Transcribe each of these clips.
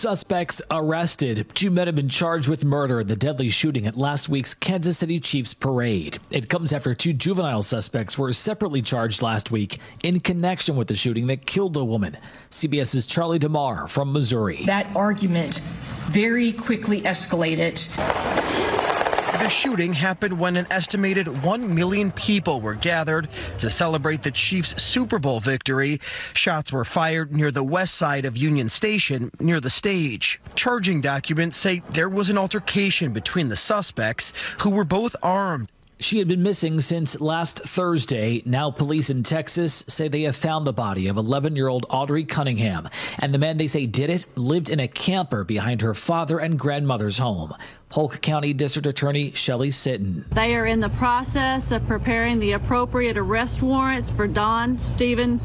Suspects arrested. 2 men have been charged with murder in the deadly shooting at last week's Kansas City Chiefs parade. It comes after 2 juvenile suspects were separately charged last week in connection with the shooting that killed a woman. CBS's Charlie DeMar from Missouri. That argument very quickly escalated. The shooting happened when an estimated 1 million people were gathered to celebrate the Chiefs' Super Bowl victory. Shots were fired near the west side of Union Station, near the stage. Charging documents say there was an altercation between the suspects, who were both armed. She had been missing since last Thursday. Now police in Texas say they have found the body of 11-year-old Audrey Cunningham. And the man they say did it lived in a camper behind her father and grandmother's home. Polk County District Attorney Shelley Sitton. They are in the process of preparing the appropriate arrest warrants for Don Stephen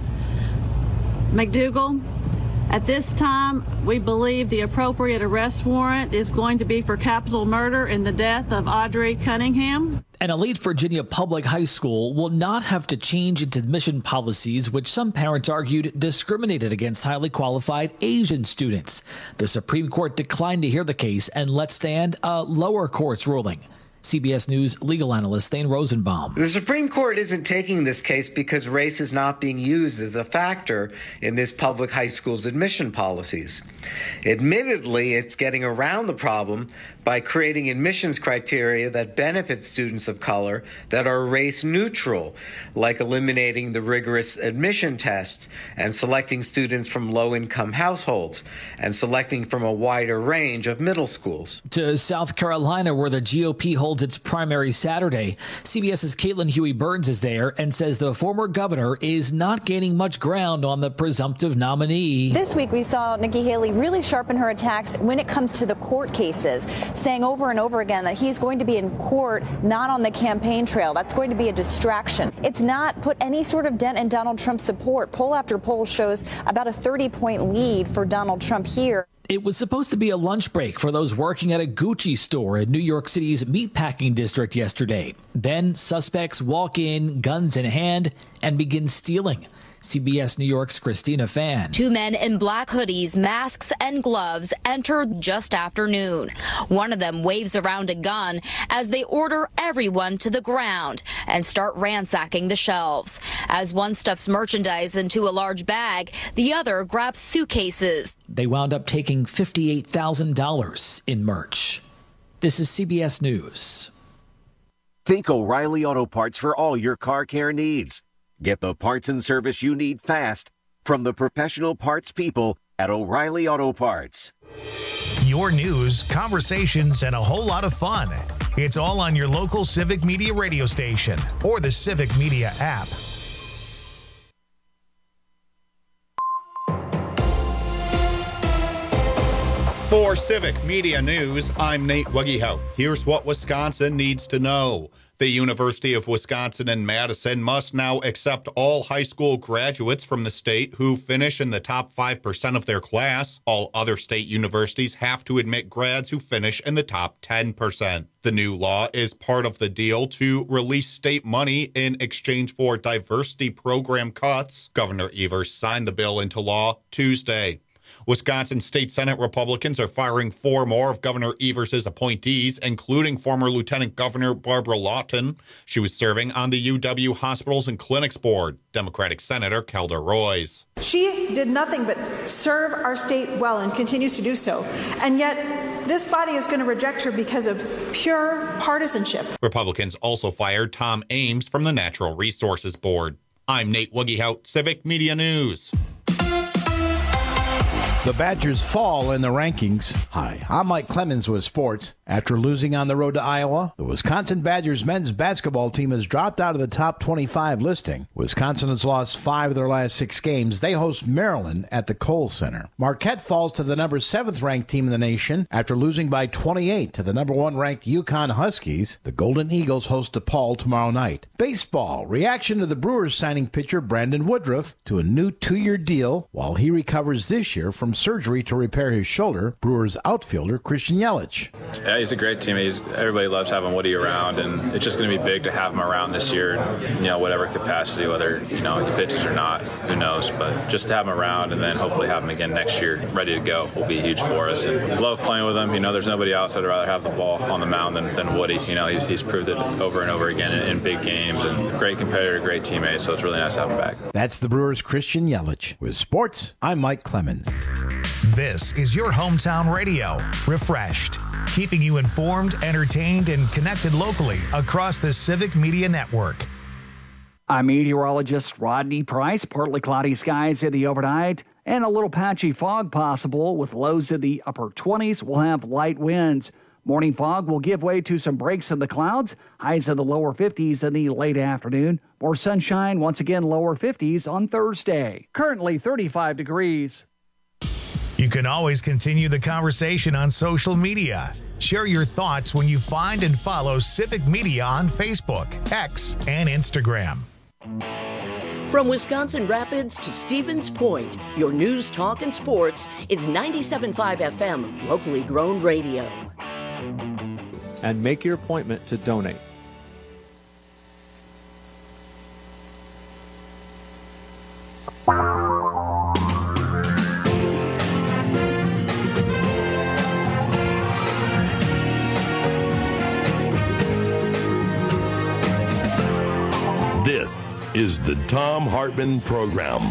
McDougal. At this time, we believe the appropriate arrest warrant is going to be for capital murder in the death of Audrey Cunningham. An elite Virginia public high school will not have to change its admission policies, which some parents argued discriminated against highly qualified Asian students. The Supreme Court declined to hear the case and let stand a lower court's ruling. CBS News legal analyst Thane Rosenbaum. The Supreme Court isn't taking this case because race is not being used as a factor in this public high school's admission policies. Admittedly, it's getting around the problem by creating admissions criteria that benefit students of color that are race neutral, like eliminating the rigorous admission tests and selecting students from low-income households and selecting from a wider range of middle schools. To South Carolina, where the GOP holds its primary Saturday, CBS's Caitlin Huey-Burns is there and says the former governor is not gaining much ground on the presumptive nominee. This week we saw Nikki Haley really sharpen her attacks when it comes to the court cases, saying over and over again that he's going to be in court, not on the campaign trail. That's going to be a distraction. It's not put any sort of dent in Donald Trump's support. Poll after poll shows about a 30-point lead for Donald Trump here. It was supposed to be a lunch break for those working at a Gucci store in New York City's meatpacking district yesterday. Then suspects walk in, guns in hand, and begin stealing. CBS New York's Christina Fan. 2 men in black hoodies, masks, and gloves entered just after noon. One of them waves around a gun as they order everyone to the ground and start ransacking the shelves. As one stuffs merchandise into a large bag, the other grabs suitcases. They wound up taking $58,000 in merch. This is CBS News. Think O'Reilly Auto Parts for all your car care needs. Get the parts and service you need fast from the professional parts people at O'Reilly Auto Parts. Your news, conversations, and a whole lot of fun. It's all on your local Civic Media radio station or the Civic Media app. For Civic Media News, I'm Nate Wuggyhout. Here's what Wisconsin needs to know. The University of Wisconsin in Madison must now accept all high school graduates from the state who finish in the top 5% of their class. All other state universities have to admit grads who finish in the top 10%. The new law is part of the deal to release state money in exchange for diversity program cuts. Governor Evers signed the bill into law Tuesday. Wisconsin State Senate Republicans are firing 4 more of Governor Evers' appointees, including former Lieutenant Governor Barbara Lawton. She was serving on the UW Hospitals and Clinics Board. Democratic Senator Kelda Roys. She did nothing but serve our state well and continues to do so. And yet, this body is going to reject her because of pure partisanship. Republicans also fired Tom Ames from the Natural Resources Board. I'm Nate Wuggyhout, Civic Media News. The Badgers fall in the rankings. Hi, I'm Mike Clemens with sports. After losing on the road to Iowa, the Wisconsin Badgers men's basketball team has dropped out of the top 25 listing. Wisconsin has lost 5 of their last 6 games. They host Maryland at the Kohl Center. Marquette falls to the number 7th ranked team in the nation after losing by 28 to the number 1 ranked UConn Huskies. The Golden Eagles host DePaul tomorrow night. Baseball. Reaction to the Brewers signing pitcher Brandon Woodruff to a new 2-year deal while he recovers this year from performed surgery to repair his shoulder, Brewers outfielder Christian Yelich. Yeah, he's a great teammate. Everybody loves having Woody around, and it's just going to be big to have him around this year, whatever capacity, whether, he pitches or not, who knows. But just to have him around and then hopefully have him again next year ready to go will be huge for us. And love playing with him. There's nobody else I'd rather have the ball on the mound than Woody. He's proved it over and over again in big games, and great competitor, great teammate, so it's really nice to have him back. That's the Brewers' Christian Yelich. With sports, I'm Mike Clemens. This is your hometown radio, Refreshed, keeping you informed, entertained, and connected locally across the Civic Media Network. I'm meteorologist Rodney Price. Partly cloudy skies in the overnight and a little patchy fog possible with lows in the upper 20s. We'll have light winds. Morning fog will give way to some breaks in the clouds. Highs in the lower 50s in the late afternoon. More sunshine, once again lower 50s on Thursday. Currently 35 degrees. You can always continue the conversation on social media. Share your thoughts when you find and follow Civic Media on Facebook, X, and Instagram. From Wisconsin Rapids to Stevens Point, your news, talk, and sports is 97.5 FM, locally grown radio. And make your appointment to donate. This is the Thom Hartmann Program.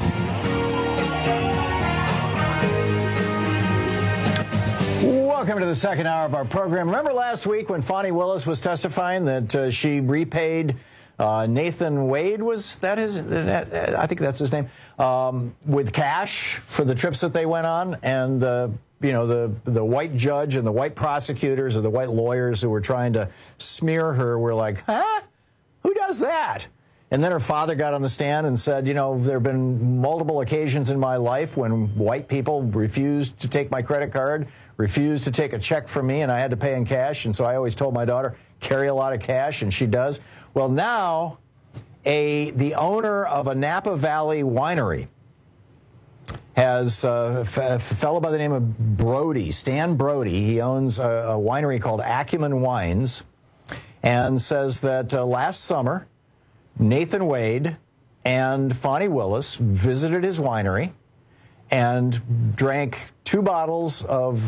Welcome to the second hour of our program. Remember last week when Fani Willis was testifying that she repaid Nathan Wade, was that his? I think that's his name, with cash for the trips that they went on, and the white judge and the white prosecutors or the white lawyers who were trying to smear her were like, huh? Who does that? And then her father got on the stand and said, there have been multiple occasions in my life when white people refused to take my credit card, refused to take a check from me, and I had to pay in cash. And so I always told my daughter, carry a lot of cash, and she does. Well, now the owner of a Napa Valley winery has a fellow by the name of Brody, Stan Brody. He owns a winery called Acumen Wines, and says that last summer, Nathan Wade and Fani Willis visited his winery and bought 2 bottles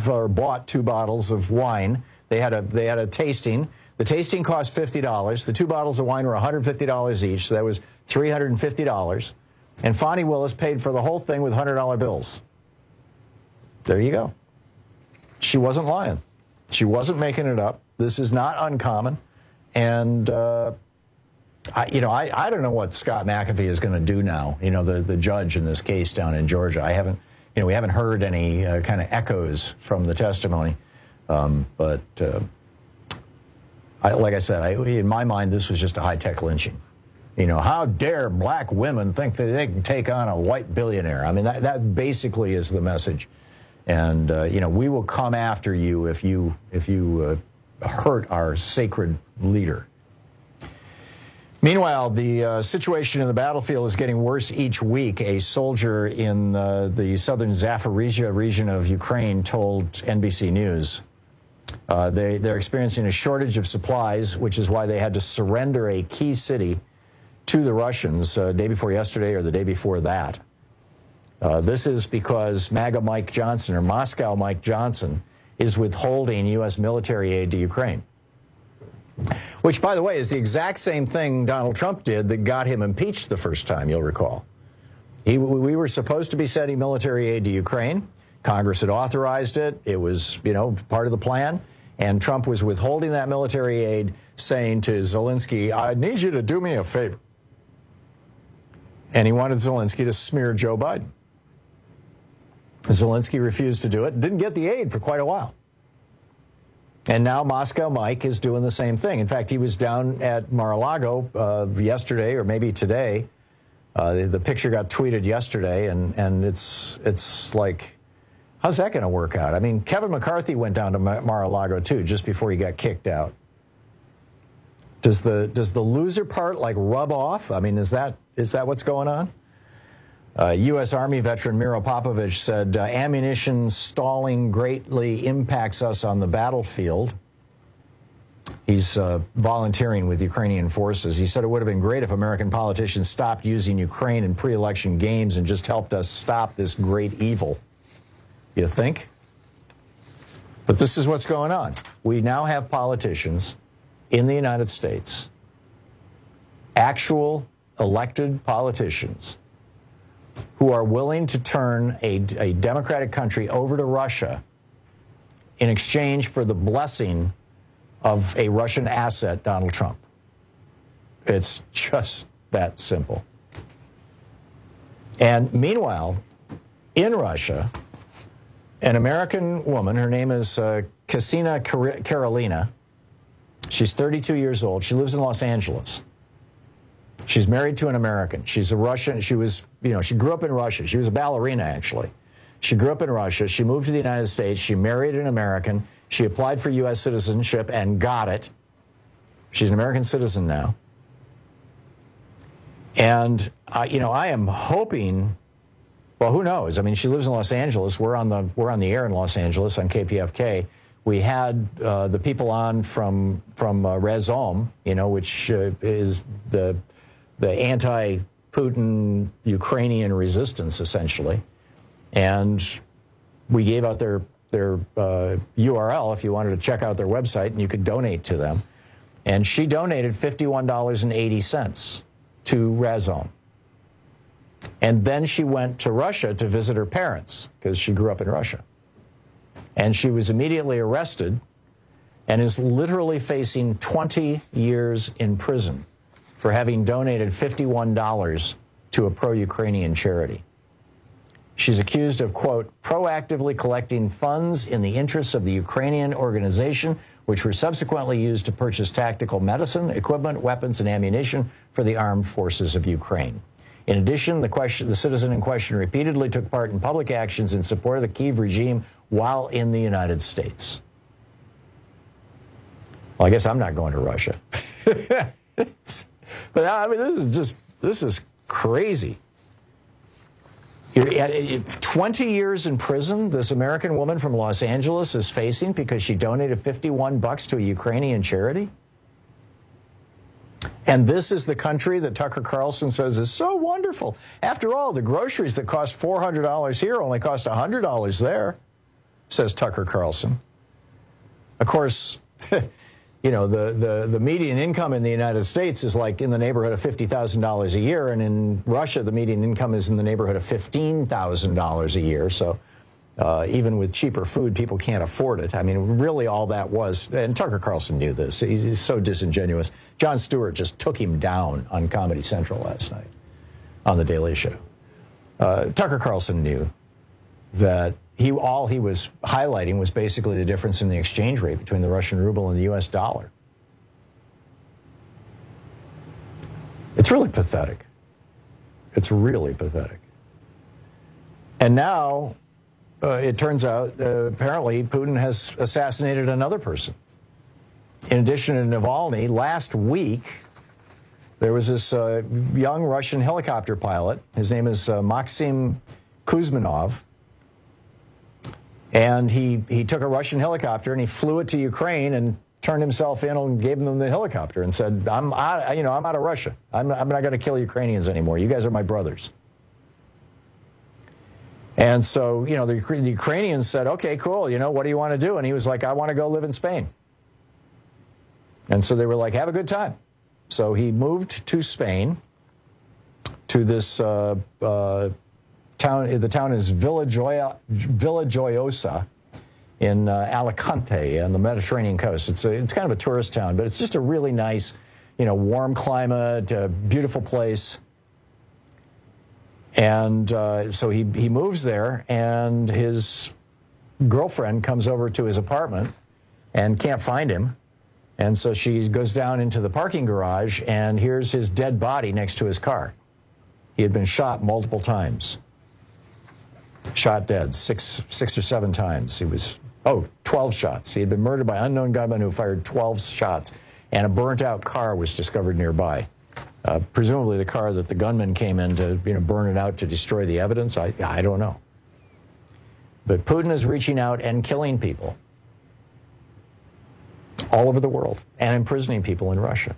of wine. They had a tasting. The tasting cost $50. The 2 bottles of wine were $150 each, so that was $350. And Fani Willis paid for the whole thing with $100 bills. There you go. She wasn't lying. She wasn't making it up. This is not uncommon. And I don't know what Scott McAfee is going to do now. The judge in this case down in Georgia. We haven't heard any kind of echoes from the testimony. But like I said, in my mind, this was just a high-tech lynching. How dare black women think that they can take on a white billionaire? I mean, that basically is the message. And we will come after you if you hurt our sacred leader. Meanwhile, the situation in the battlefield is getting worse each week. A soldier in the southern Zaporizhzhia region of Ukraine told NBC News they're experiencing a shortage of supplies, which is why they had to surrender a key city to the Russians day before yesterday or the day before that. This is because MAGA Mike Johnson, or Moscow Mike Johnson, is withholding U.S. military aid to Ukraine. Which, by the way, is the exact same thing Donald Trump did that got him impeached the first time, you'll recall. We were supposed to be sending military aid to Ukraine. Congress had authorized it. It was, part of the plan. And Trump was withholding that military aid, saying to Zelensky, I need you to do me a favor. And he wanted Zelensky to smear Joe Biden. Zelensky refused to do it, didn't get the aid for quite a while. And now Moscow Mike is doing the same thing. In fact, he was down at Mar-a-Lago yesterday, or maybe today. The picture got tweeted yesterday, and it's like, how's that going to work out? I mean, Kevin McCarthy went down to Mar-a-Lago too, just before he got kicked out. Does the loser part rub off? I mean, is that what's going on? U.S. Army veteran Miro Popovich said, ammunition stalling greatly impacts us on the battlefield. He's volunteering with Ukrainian forces. He said it would have been great if American politicians stopped using Ukraine in pre-election games and just helped us stop this great evil. You think? But this is what's going on. We now have politicians in the United States, actual elected politicians, who are willing to turn a democratic country over to Russia in exchange for the blessing of a Russian asset, Donald Trump. It's just that simple. And meanwhile, in Russia, an American woman, her name is Ksenia Karelina. She's 32 years old. She lives in Los Angeles. She's married to an American. She's a Russian. She grew up in Russia. She was a ballerina, actually. She grew up in Russia. She moved to the United States. She married an American. She applied for U.S. citizenship and got it. She's an American citizen now. And, I am hoping, well, who knows? I mean, she lives in Los Angeles. We're on the air in Los Angeles on KPFK. We had the people on from Razom, which is the anti-Putin Ukrainian resistance, essentially. And we gave out their URL if you wanted to check out their website, and you could donate to them. And she donated $51.80 to Razom. And then she went to Russia to visit her parents, because she grew up in Russia. And she was immediately arrested and is literally facing 20 years in prison for having donated $51 to a pro-Ukrainian charity. She's accused of, quote, proactively collecting funds in the interests of the Ukrainian organization, which were subsequently used to purchase tactical medicine, equipment, weapons, and ammunition for the armed forces of Ukraine. In addition, the citizen in question repeatedly took part in public actions in support of the Kyiv regime while in the United States. Well, I guess I'm not going to Russia. But I mean, this is crazy. 20 years in prison, this American woman from Los Angeles is facing because she donated $51 to a Ukrainian charity. And this is the country that Tucker Carlson says is so wonderful. After all, the groceries that cost $400 here only cost $100 there, says Tucker Carlson. Of course, the median income in the United States is like in the neighborhood of $50,000 a year, and in Russia, the median income is in the neighborhood of $15,000 a year. So even with cheaper food, people can't afford it. I mean, really all that was, and Tucker Carlson knew this. He's so disingenuous. Jon Stewart just took him down on Comedy Central last night on The Daily Show. Tucker Carlson knew that all he was highlighting was basically the difference in the exchange rate between the Russian ruble and the U.S. dollar. It's really pathetic. It's really pathetic. And now, it turns out, apparently, Putin has assassinated another person. In addition to Navalny, last week, there was this young Russian helicopter pilot. His name is Maxim Kuzminov. And he took a Russian helicopter and he flew it to Ukraine and turned himself in and gave them the helicopter and said, I'm out of Russia. I'm not going to kill Ukrainians anymore. You guys are my brothers. And so, the Ukrainians said, okay, cool. What do you want to do? And he was like, I want to go live in Spain. And so they were like, have a good time. So he moved to Spain, to this town. The town is Villajoyosa in Alicante on the Mediterranean coast. It's kind of a tourist town, but it's just a really nice, warm climate, beautiful place. And so he moves there, and his girlfriend comes over to his apartment and can't find him. And so she goes down into the parking garage, and here's his dead body next to his car. He had been shot multiple times. Shot dead 6 or 7 times. 12 shots. He had been murdered by unknown gunmen who fired 12 shots, and a burnt-out car was discovered nearby. Presumably the car that the gunman came in to burn it out to destroy the evidence. I don't know. But Putin is reaching out and killing people all over the world and imprisoning people in Russia.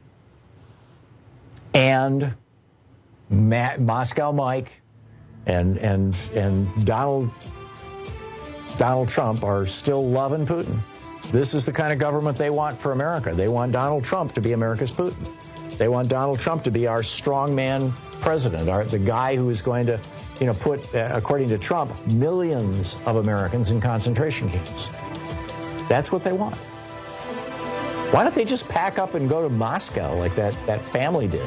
And Moscow Mike and Donald Trump are still loving Putin. This is the kind of government they want for America. They want Donald Trump to be America's Putin. They want Donald Trump to be our strongman president, the guy who is going to, put, according to Trump, millions of Americans in concentration camps. That's what they want. Why don't they just pack up and go to Moscow like that family did?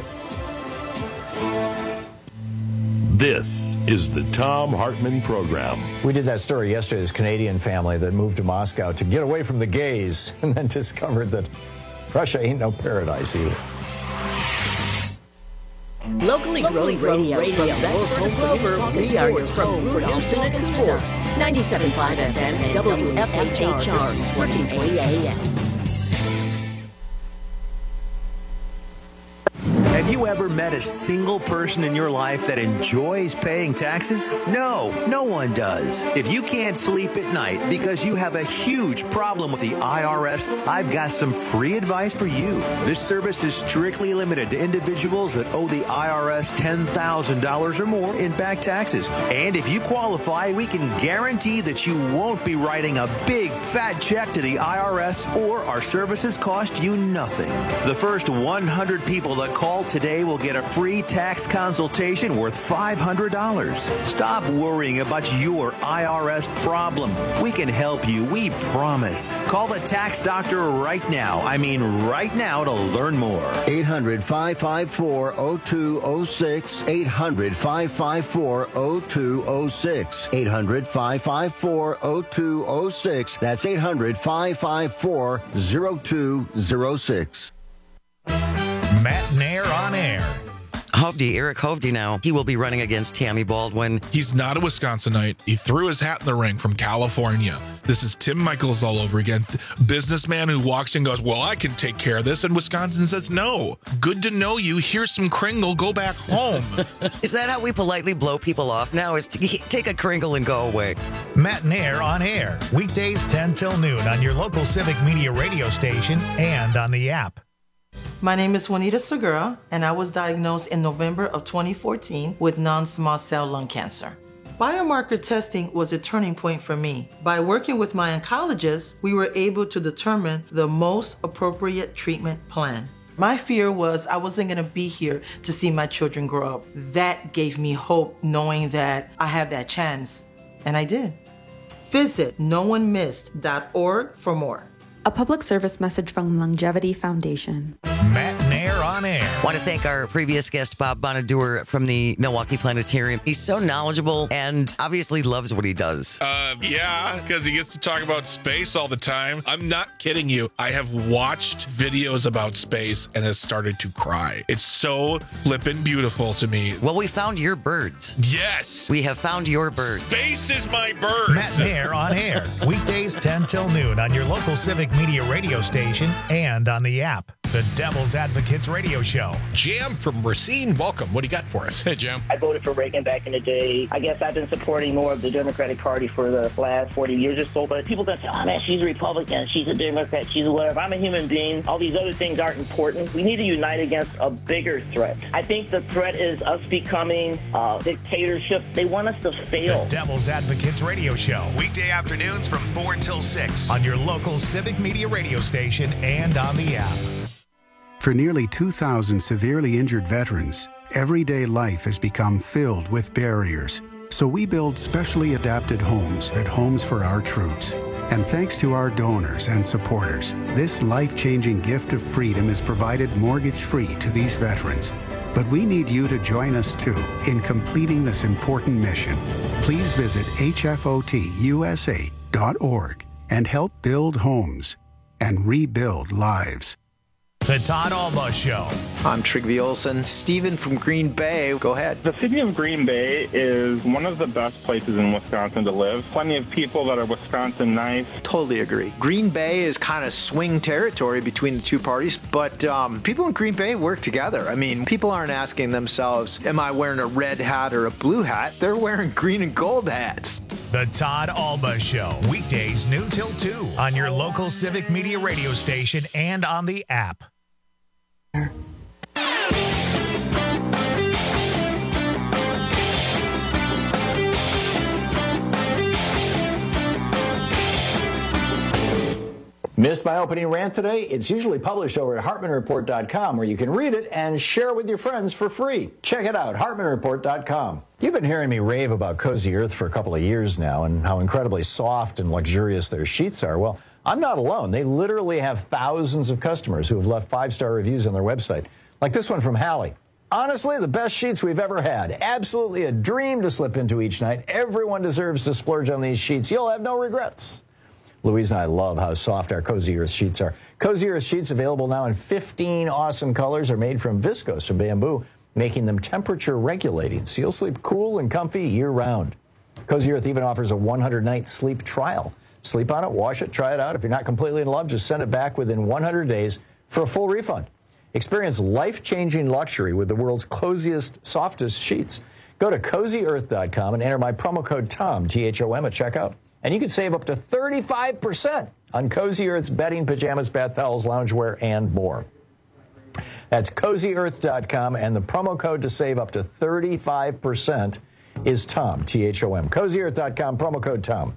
This is the Thom Hartmann Program. We did that story yesterday, this Canadian family that moved to Moscow to get away from the gays and then discovered that Russia ain't no paradise either. Locally grown radio from Vesper to Grover, we are your from Houston and Sports. 97.5 FM and WFHR, 1480 AM. Have you ever met a single person in your life that enjoys paying taxes? No one does. If you can't sleep at night because you have a huge problem with the IRS, I've got some free advice for you. This service is strictly limited to individuals that owe the IRS $10,000 or more in back taxes. And if you qualify, we can guarantee that you won't be writing a big fat check to the IRS, or our services cost you nothing. The first 100 people that call today will get a free tax consultation worth $500. Stop worrying about your IRS problem. We can help you, we promise. Call the tax doctor right now. I mean right now to learn more. 800-554-0206. 800-554-0206. 800-554-0206. That's 800-554-0206. Matt Nair on air. Eric Hovde now. He will be running against Tammy Baldwin. He's not a Wisconsinite. He threw his hat in the ring from California. This is Tim Michaels all over again. Businessman who walks in and goes, well, I can take care of this. And Wisconsin says, no. Good to know you. Here's some Kringle. Go back home. Is that how we politely blow people off now? Is to take a Kringle and go away? Matt Nair on air. Weekdays 10 till noon on your local Civic Media radio station and on the app. My name is Juanita Segura, and I was diagnosed in November of 2014 with non-small cell lung cancer. Biomarker testing was a turning point for me. By working with my oncologist, we were able to determine the most appropriate treatment plan. My fear was I wasn't going to be here to see my children grow up. That gave me hope, knowing that I have that chance, and I did. Visit noonemissed.org for more. A public service message from Longevity Foundation. Matt Nair on air. I want to thank our previous guest, Bob Bonaduer from the Milwaukee Planetarium. He's so knowledgeable and obviously loves what he does. Yeah, because he gets to talk about space all the time. I'm not kidding you. I have watched videos about space and has started to cry. It's so flippin' beautiful to me. Well, we found your birds. Yes. We have found your birds. Space is my birds. Matt Nair on air. Weekdays 10 till noon on your local Civic Media radio station and on the app. The Devil's Advocates Radio Show. Jam from Racine, welcome. What do you got for us? Hey, Jam. I voted for Reagan back in the day. I guess I've been supporting more of the Democratic Party for the last 40 years or so, but people that say, oh man, she's a Republican, she's a Democrat, she's a whatever. I'm a human being. All these other things aren't important. We need to unite against a bigger threat. I think the threat is us becoming a dictatorship. They want us to fail. The Devil's Advocates Radio Show. Weekday afternoons from 4 until 6 on your local Civic Media radio station and on the app. For nearly 2,000 severely injured veterans, everyday life has become filled with barriers. So we build specially adapted homes at Homes for Our Troops. And thanks to our donors and supporters, this life-changing gift of freedom is provided mortgage-free to these veterans. But we need you to join us, too, in completing this important mission. Please visit hfotusa.org and help build homes and rebuild lives. The Todd Alba Show. I'm Trygve Olsen. Steven from Green Bay, go ahead. The city of Green Bay is one of the best places in Wisconsin to live. Plenty of people that are Wisconsin nice. Totally agree. Green Bay is kind of swing territory between the two parties, but people in Green Bay work together. I mean, people aren't asking themselves, am I wearing a red hat or a blue hat? They're wearing green and gold hats. The Todd Alba Show, weekdays noon till 2 on your local Civic Media radio station and on the app. Missed my opening rant today? It's usually published over at HartmanReport.com, where you can read it and share it with your friends for free. Check it out, HartmanReport.com. You've been hearing me rave about Cozy Earth for a couple of years now and how incredibly soft and luxurious their sheets are. Well, I'm not alone. They literally have thousands of customers who have left 5-star reviews on their website, like this one from Hallie. Honestly, the best sheets we've ever had. Absolutely a dream to slip into each night. Everyone deserves to splurge on these sheets. You'll have no regrets. Louise and I love how soft our Cozy Earth sheets are. Cozy Earth sheets, available now in 15 awesome colors, are made from viscose and bamboo, making them temperature regulating, so you'll sleep cool and comfy year-round. Cozy Earth even offers a 100-night sleep trial. Sleep on it, wash it, try it out. If you're not completely in love, just send it back within 100 days for a full refund. Experience life-changing luxury with the world's coziest, softest sheets. Go to CozyEarth.com and enter my promo code TOM, T-H-O-M, at checkout. And you can save up to 35% on Cozy Earth's bedding, pajamas, bath towels, loungewear, and more. That's CozyEarth.com, and the promo code to save up to 35% is TOM, T-H-O-M. CozyEarth.com, promo code TOM.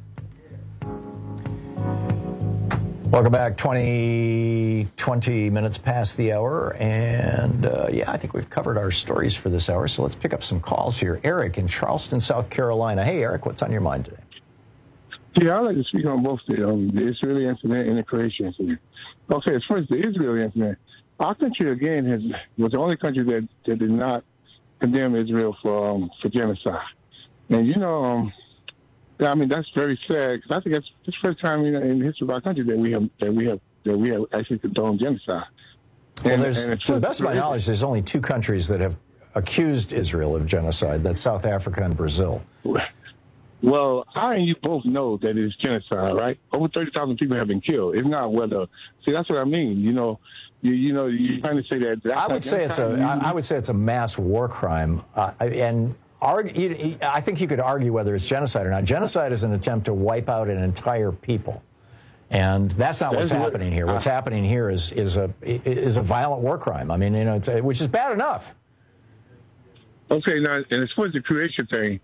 Welcome back, 20 minutes past the hour, and I think we've covered our stories for this hour, so let's pick up some calls here. Eric in Charleston, South Carolina. Hey, Eric, what's on your mind today? Yeah, I'd like to speak on both the Israeli incident and the Croatian incident. Okay, as far as the Israeli incident, our country, again, was the only country that did not condemn Israel for genocide. And, I mean, that's very sad, because I think that's the first time in the history of our country that we have actually condoned genocide. Well, to the best of my knowledge, there's only 2 countries that have accused Israel of genocide. That's South Africa and Brazil. Well, I and you both know that it's genocide, right? Over 30,000 people have been killed. It's not whether. See, that's what I mean. You're trying to say that. I would say it's a mass war crime, and I think you could argue whether it's genocide or not. Genocide is an attempt to wipe out an entire people, and that's not what's happening here. What's happening here is a violent war crime. I mean, which is bad enough. Okay, now, and as far as the Croatian thing,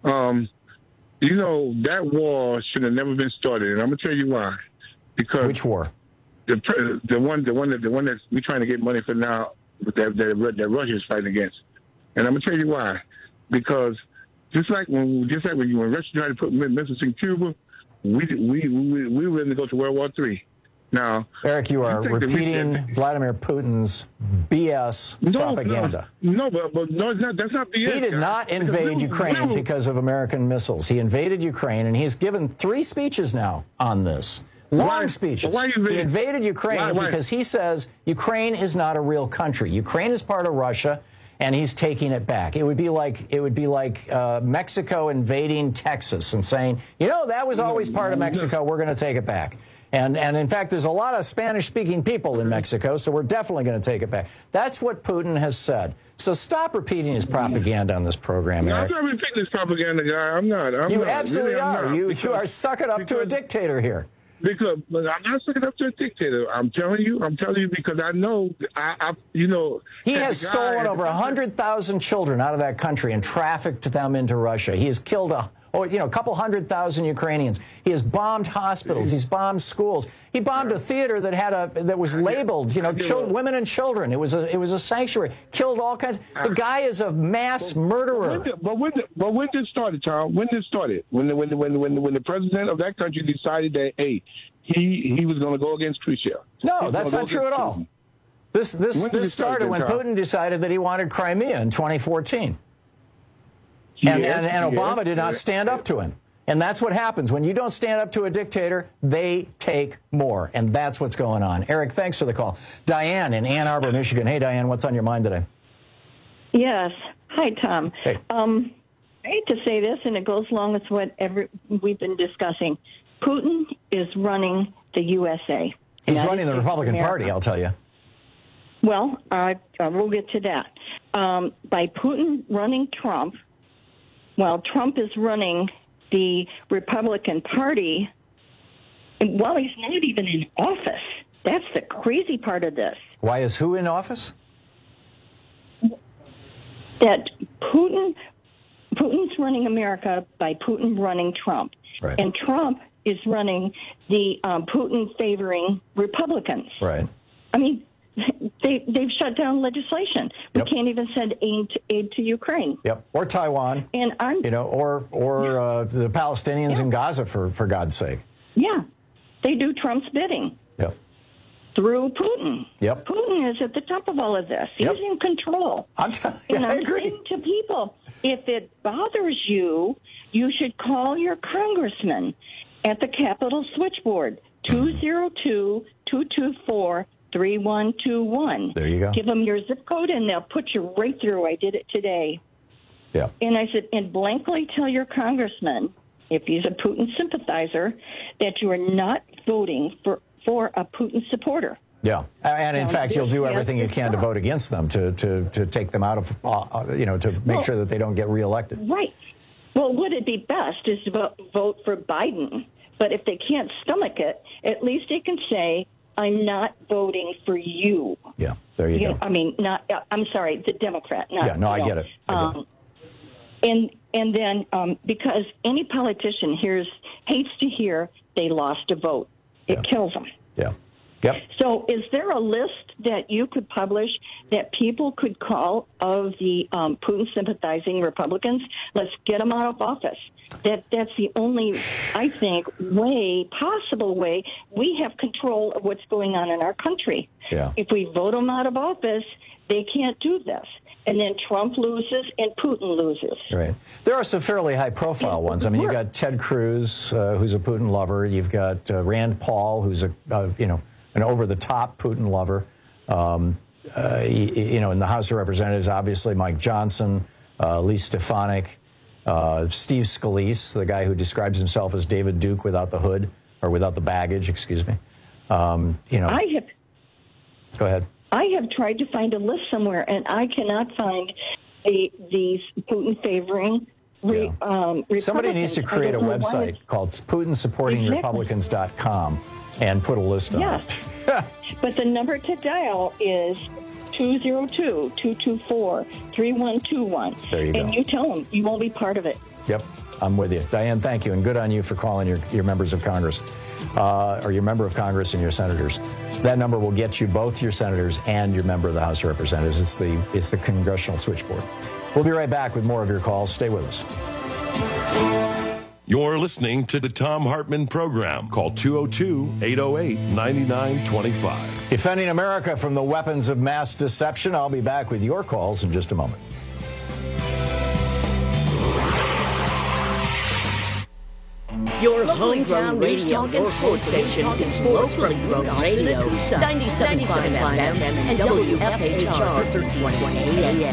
that war should have never been started, and I'm gonna tell you why. Because which war? The one that we're trying to get money for now, that Russia is fighting against, and I'm gonna tell you why. Because just like when Russia tried to put missiles in Cuba, we were willing to go to World War III. Now, Eric, you are repeating Vladimir Putin's BS propaganda. No, but that's not BS. He did not invade Ukraine because of American missiles. He invaded Ukraine, and he's given 3 speeches now on this. Long speeches. He invaded Ukraine because he says Ukraine is not a real country. Ukraine is part of Russia, and he's taking it back. It would be like Mexico invading Texas and saying, that was always part of Mexico. We're going to take it back. And in fact, there's a lot of Spanish-speaking people in Mexico, so we're definitely going to take it back. That's what Putin has said. So stop repeating his propaganda on this program, Eric. I'm not repeating this propaganda, guy. I'm not. You absolutely are. You are sucking up to a dictator here. Because I'm not sucking up to a dictator. I'm telling you because I know, He has stolen over 100,000 children out of that country and trafficked them into Russia. He has killed a couple 100,000 Ukrainians. He has bombed hospitals. He's bombed schools. He bombed a theater that was labeled, women and children. It was a sanctuary. Killed all kinds. The guy is a mass murderer. But when this started, Tom? When this started? When the president of that country decided that he was going to go against Khrushchev. No, that's not true at all. This started when Putin decided that he wanted Crimea in 2014. And Obama did not stand up to him. And that's what happens. When you don't stand up to a dictator, they take more. And that's what's going on. Eric, thanks for the call. Diane in Ann Arbor, Michigan. Hey, Diane, what's on your mind today? Yes. Hi, Tom. Hey. I hate to say this, and it goes along with what we've been discussing. Putin is running the USA. He's running the Republican Party, I'll tell you. Well, we'll get to that. By Putin running Trump, while Trump is running the Republican Party, well, he's not even in office. That's the crazy part of this. Why is who in office? That Putin's running America by Putin running Trump. Right. And Trump is running the Putin favoring Republicans. Right. I mean, they've shut down legislation. We can't even send aid to Ukraine. Yep. Or Taiwan. And or the Palestinians in Gaza, for God's sake. Yeah. They do Trump's bidding. Yep. Through Putin. Yep. Putin is at the top of all of this. He's in control. I'm saying to people, if it bothers you, you should call your congressman at the Capitol switchboard, 202-224-3121. There you go. Give them your zip code, and they'll put you right through. I did it today. Yeah. And I said, and blankly tell your congressman, if he's a Putin sympathizer, that you are not voting for a Putin supporter. Yeah, and in fact, you'll do everything you can to vote against them, to take them out of, to make sure that they don't get reelected. Right. Well, would it be best is to vote for Biden? But if they can't stomach it, at least they can say, I'm not voting for you. Yeah, there you go. I mean, I'm sorry, the Democrat. I get it. And then because any politician hates to hear they lost a vote. It kills them. Yeah. Yep. So is there a list that you could publish that people could call of the Putin-sympathizing Republicans? Let's get them out of office. That's the only, I think, possible way we have control of what's going on in our country. Yeah. If we vote them out of office, they can't do this. And then Trump loses and Putin loses. Right. There are some fairly high-profile ones. I mean, you've got Ted Cruz, who's a Putin lover. You've got Rand Paul, who's an over-the-top Putin lover. In the House of Representatives, obviously Mike Johnson, Lee Stefanik, Steve Scalise, the guy who describes himself as David Duke without the hood, or without the baggage, excuse me. Go ahead. I have tried to find a list somewhere, and I cannot find these Putin-favoring Republicans. Somebody needs to create a website called PutinsSupportingRepublicans.com and put a list on it. But the number to dial is 202-224-3121. There you go. And you tell them you won't be part of it. Yep, I'm with you. Diane, thank you, and good on you for calling your members of Congress, or your member of Congress and your senators. That number will get you both your senators and your member of the House of Representatives. It's the congressional switchboard. We'll be right back with more of your calls. Stay with us. You're listening to the Thom Hartmann Program. Call 202-808-9925. Defending America from the weapons of mass deception. I'll be back with your calls in just a moment. Your hometown radio and sports station is locally grown radio. 97.5 FM and WFHR 1320 AM.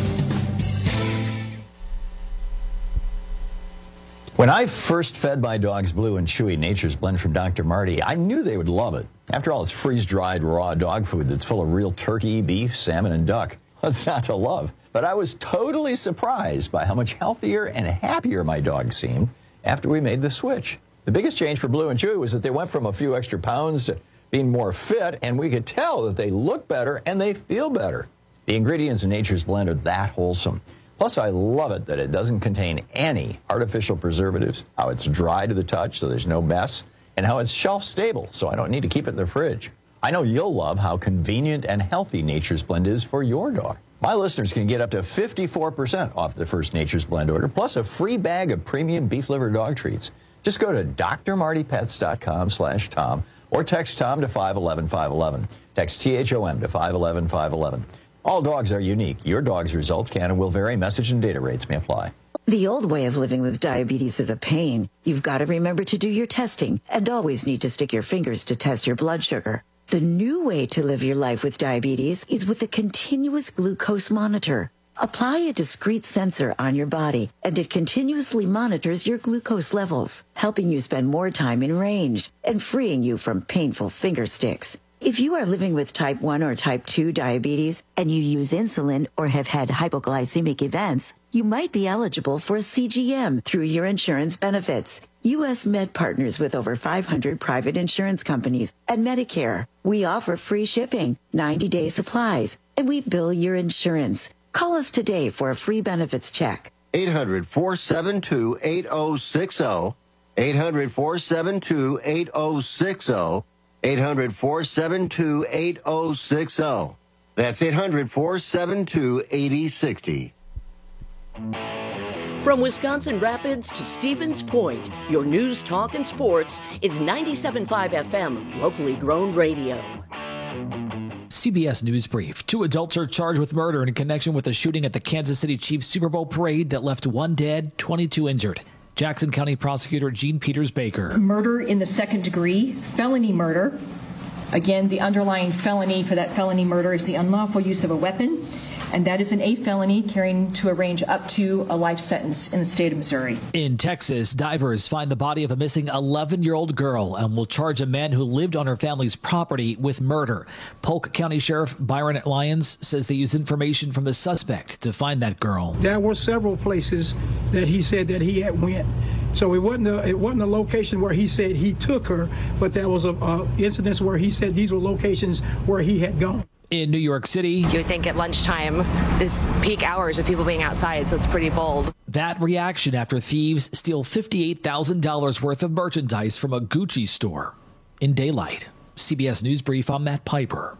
When I first fed my dogs Blue and Chewy Nature's Blend from Dr. Marty, I knew they would love it. After all, it's freeze-dried raw dog food that's full of real turkey, beef, salmon, and duck. What's not to love? But I was totally surprised by how much healthier and happier my dogs seemed after we made the switch. The biggest change for Blue and Chewy was that they went from a few extra pounds to being more fit, and we could tell that they look better and they feel better. The ingredients in Nature's Blend are that wholesome. Plus, I love it that it doesn't contain any artificial preservatives, how it's dry to the touch so there's no mess, and how it's shelf stable so I don't need to keep it in the fridge. I know you'll love how convenient and healthy Nature's Blend is for your dog. My listeners can get up to 54% off the first Nature's Blend order, plus a free bag of premium beef liver dog treats. Just go to drmartypets.com/Tom or text Tom to 511-511. Text THOM to 511-511. All dogs are unique. Your dog's results can and will vary. Message and data rates may apply. The old way of living with diabetes is a pain. You've got to remember to do your testing and always need to stick your fingers to test your blood sugar. The new way to live your life with diabetes is with a continuous glucose monitor. Apply a discrete sensor on your body, and it continuously monitors your glucose levels, helping you spend more time in range and freeing you from painful finger sticks. If you are living with type 1 or type 2 diabetes and you use insulin or have had hypoglycemic events, you might be eligible for a CGM through your insurance benefits. U.S. Med partners with over 500 private insurance companies and Medicare. We offer free shipping, 90-day supplies, and we bill your insurance. Call us today for a free benefits check. 800-472-8060. 800-472-8060. 800-472-8060. That's 800-472-8060. From Wisconsin Rapids to Stevens Point, your news, talk, and sports is 97.5 FM, locally grown radio. CBS News Brief. 2 adults are charged with murder in connection with a shooting at the Kansas City Chiefs Super Bowl parade that left 1 dead, 22 injured. Jackson County Prosecutor Gene Peters Baker. Murder in the second degree, felony murder. Again, the underlying felony for that felony murder is the unlawful use of a weapon, and that is an A felony carrying to a range up to a life sentence in the state of Missouri. In Texas, divers find the body of a missing 11-year-old girl and will charge a man who lived on her family's property with murder. Polk County Sheriff Byron Lyons says they used information from the suspect to find that girl. There were several places that he said that he had went. So it wasn't a location where he said he took her, but there was a incident where he said these were locations where he had gone. In New York City, you would think at lunchtime, it's peak hours of people being outside, so it's pretty bold. That reaction after thieves steal $58,000 worth of merchandise from a Gucci store in daylight. CBS News Brief, I'm Matt Piper.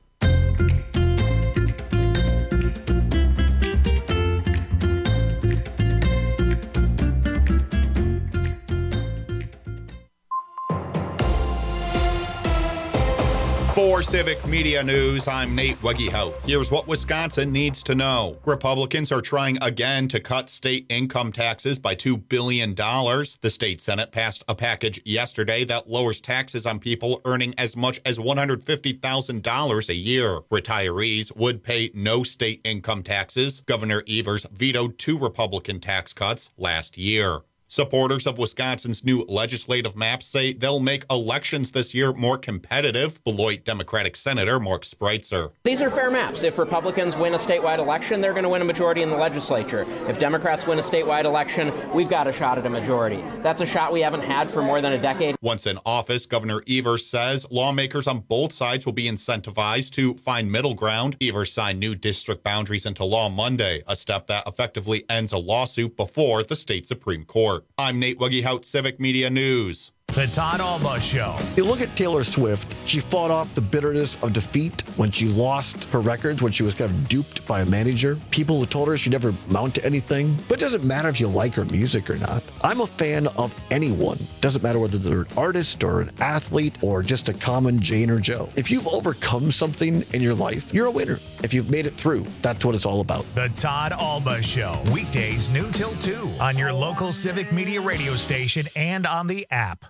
For Civic Media News, I'm Nate Wegehout. Here's what Wisconsin needs to know. Republicans are trying again to cut state income taxes by $2 billion. The state Senate passed a package yesterday that lowers taxes on people earning as much as $150,000 a year. Retirees would pay no state income taxes. Governor Evers vetoed 2 Republican tax cuts last year. Supporters of Wisconsin's new legislative maps say they'll make elections this year more competitive. Beloit Democratic Senator Mark Spreitzer. These are fair maps. If Republicans win a statewide election, they're going to win a majority in the legislature. If Democrats win a statewide election, we've got a shot at a majority. That's a shot we haven't had for more than a decade. Once in office, Governor Evers says lawmakers on both sides will be incentivized to find middle ground. Evers signed new district boundaries into law Monday, a step that effectively ends a lawsuit before the state Supreme Court. I'm Nate Wegehout, Civic Media News. The Todd Alba Show. You look at Taylor Swift, she fought off the bitterness of defeat when she lost her records, when she was kind of duped by a manager. People who told her she'd never amount to anything. But it doesn't matter if you like her music or not. I'm a fan of anyone. Doesn't matter whether they're an artist or an athlete or just a common Jane or Joe. If you've overcome something in your life, you're a winner. If you've made it through, that's what it's all about. The Todd Alba Show. Weekdays noon till 2 on your local Civic Media radio station and on the app.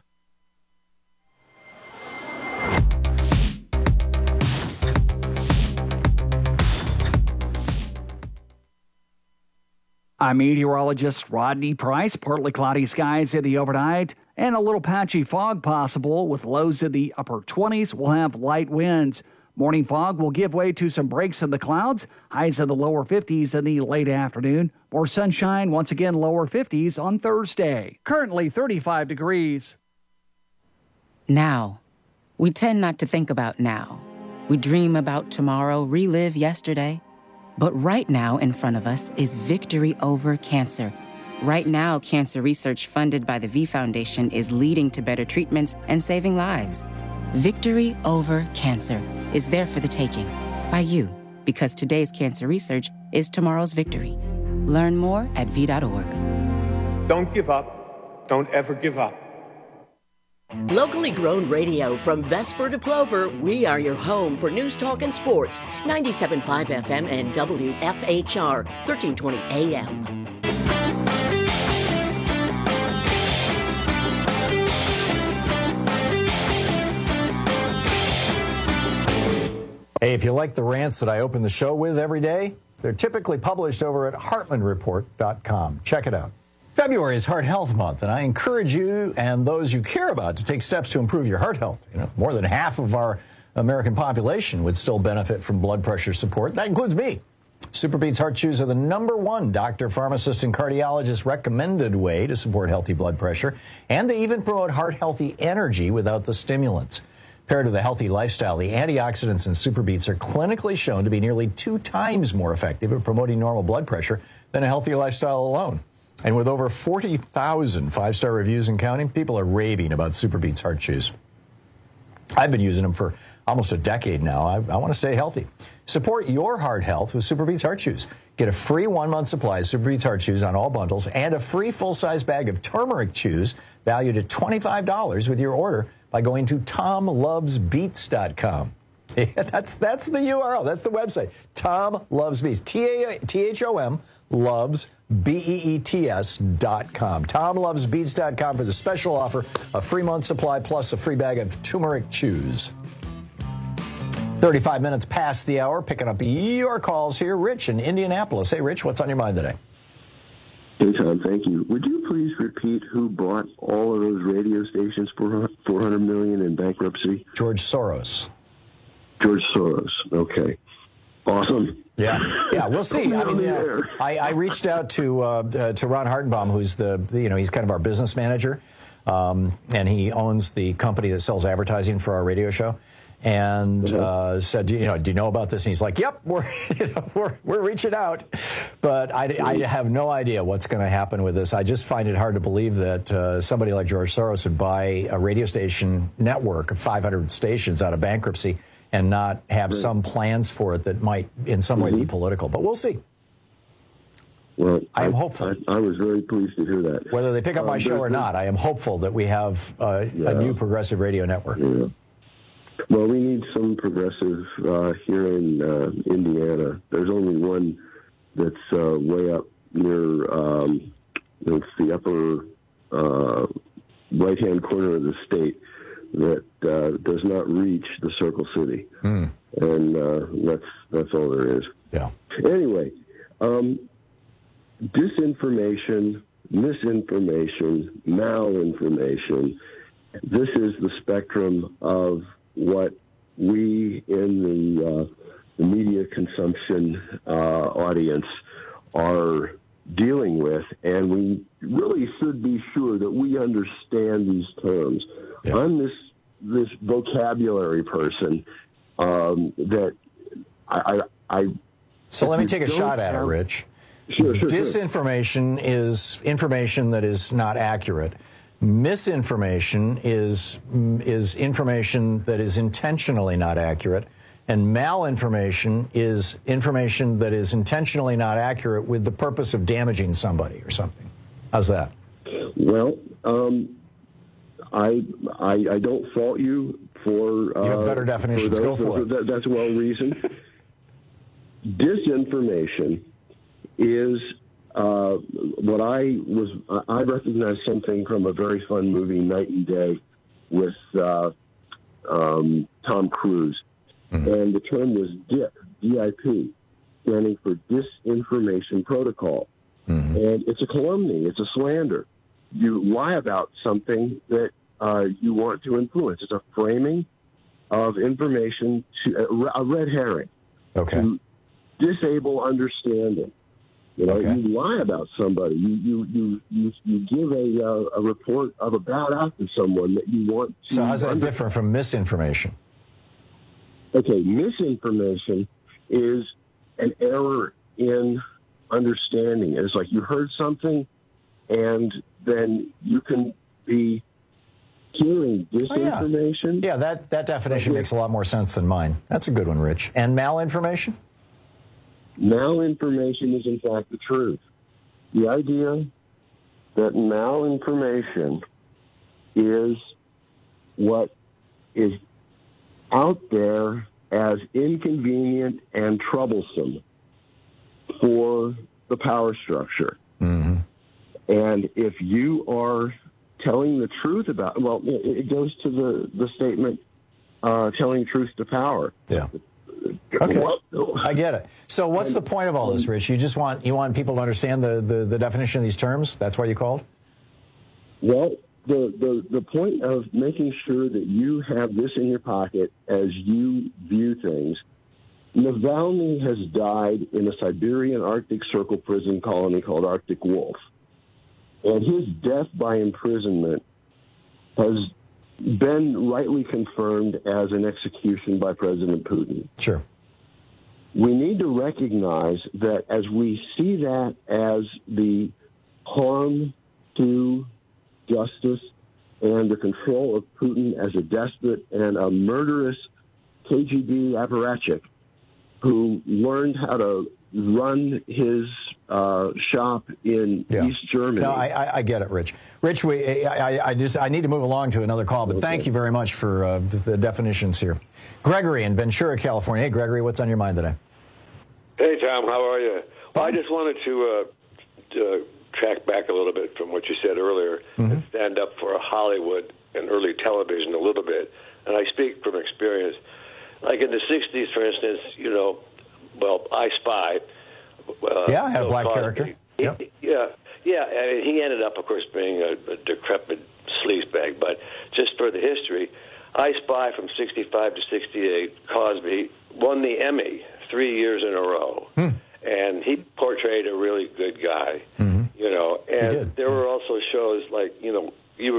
I'm meteorologist Rodney Price. Partly cloudy skies in the overnight and a little patchy fog possible with lows in the upper 20s. We'll have light winds. Morning fog will give way to some breaks in the clouds. Highs in the lower 50s in the late afternoon. More sunshine, once again lower 50s on Thursday. Currently 35 degrees. Now. We tend not to think about now. We dream about tomorrow, relive yesterday. But right now in front of us is victory over cancer. Right now, cancer research funded by the V Foundation is leading to better treatments and saving lives. Victory over cancer is there for the taking by you, because today's cancer research is tomorrow's victory. Learn more at V.org. Don't give up. Don't ever give up. Locally grown radio from Vesper to Plover, we are your home for news, talk, and sports. 97.5 FM and WFHR, 1320 AM. Hey, if you like the rants that I open the show with every day, they're typically published over at HeartlandReport.com. Check it out. February is Heart Health Month, and I encourage you and those you care about to take steps to improve your heart health. More than half of our American population would still benefit from blood pressure support. That includes me. SuperBeets Heart Chews are the #1 doctor, pharmacist, and cardiologist recommended way to support healthy blood pressure, and they even promote heart-healthy energy without the stimulants. Paired with a healthy lifestyle, the antioxidants in SuperBeets are clinically shown to be nearly 2 times more effective at promoting normal blood pressure than a healthy lifestyle alone. And with over 40,000 5-star reviews and counting, people are raving about SuperBeets Heart Chews. I've been using them for almost a decade now. I want to stay healthy. Support your heart health with SuperBeets Heart Chews. Get a free 1-month supply of SuperBeets Heart Chews on all bundles and a free full-size bag of turmeric chews valued at $25 with your order by going to TomLovesBeets.com. That's the URL. That's the website. Tom Loves Beets. THOM loves BEETS.com. TomLovesBeets.com for the special offer, a free month supply plus a free bag of turmeric chews. 35 minutes past the hour, picking up your calls here. Rich in Indianapolis. Hey, Rich, what's on your mind today? Hey, Tom, thank you. Would you please repeat who bought all of those radio stations for $400 million in bankruptcy? George Soros. George Soros. Okay. Awesome. Yeah, we'll see. I mean, I reached out to Ron Hartenbaum, who's he's kind of our business manager, and he owns the company that sells advertising for our radio show. And said, do you know about this? And he's like, yep, we're reaching out. But I have no idea what's going to happen with this. I just find it hard to believe that somebody like George Soros would buy a radio station network of 500 stations out of bankruptcy and not have some plans for it that might in some way be political. But we'll see. Well, I am hopeful. I was very pleased to hear that. Whether they pick up my show or not, I am hopeful that we have a new progressive radio network. Yeah. Well, we need some progressive here in Indiana. There's only one that's way up near it's the upper right-hand corner of the state that does not reach the Circle City, and that's all there is. Yeah. Anyway, disinformation, misinformation, malinformation. This is the spectrum of what we in the media consumption audience are dealing with, and we really should be sure that we understand these terms. Yeah. I'm this vocabulary person that I So let me take a shot at it, Rich. Sure. Disinformation is information that is not accurate. Misinformation is information that is intentionally not accurate, and malinformation is information that is intentionally not accurate with the purpose of damaging somebody or something. How's that? Well, I don't fault you for. You have better definitions. Go for it. That's well reasoned. Disinformation is. What I recognized something from a very fun movie, Night and Day, with Tom Cruise, and the term was DIP, D-I-P, standing for Disinformation Protocol, and it's a calumny, it's a slander. You lie about something that you want to influence. It's a framing of information to a red herring to disable understanding. You lie about somebody. You give a report of a bad act to someone that you want to. So how's that different from misinformation? Okay, misinformation is an error in understanding. It's like you heard something, and then you can be hearing disinformation. Yeah, that definition makes a lot more sense than mine. That's a good one, Rich. And malinformation? Malinformation is, in fact, the truth. The idea that malinformation is what is out there as inconvenient and troublesome for the power structure. Mm-hmm. And if you are telling the truth about, well, it goes to the statement, telling truth to power. Yeah. Okay, I get it. So what's the point of all this, Rich? You want people to understand the definition of these terms? That's why you called? Well, the point of making sure that you have this in your pocket as you view things. Navalny has died in a Siberian Arctic Circle prison colony called Arctic Wolf. And his death by imprisonment has been rightly confirmed as an execution by President Putin. Sure. We need to recognize that as we see that as the harm to justice and the control of Putin as a despot and a murderous KGB apparatchik who learned how to run his shop in East Germany. No, I get it, Rich. Rich, I need to move along to another call, but thank you very much for the definitions here. Gregory in Ventura, California. Hey, Gregory, what's on your mind today? Hey, Tom, how are you? Well, I just wanted to track back a little bit from what you said earlier and stand up for Hollywood and early television a little bit. And I speak from experience. Like in the 60s, for instance, I Spy. I had a black character. Yeah. I mean, he ended up, of course, being a decrepit sleazebag. But just for the history, I Spy from 65 to 68, Cosby won the Emmy 3 years in a row. And he portrayed a really good guy, And there were also shows like, I'm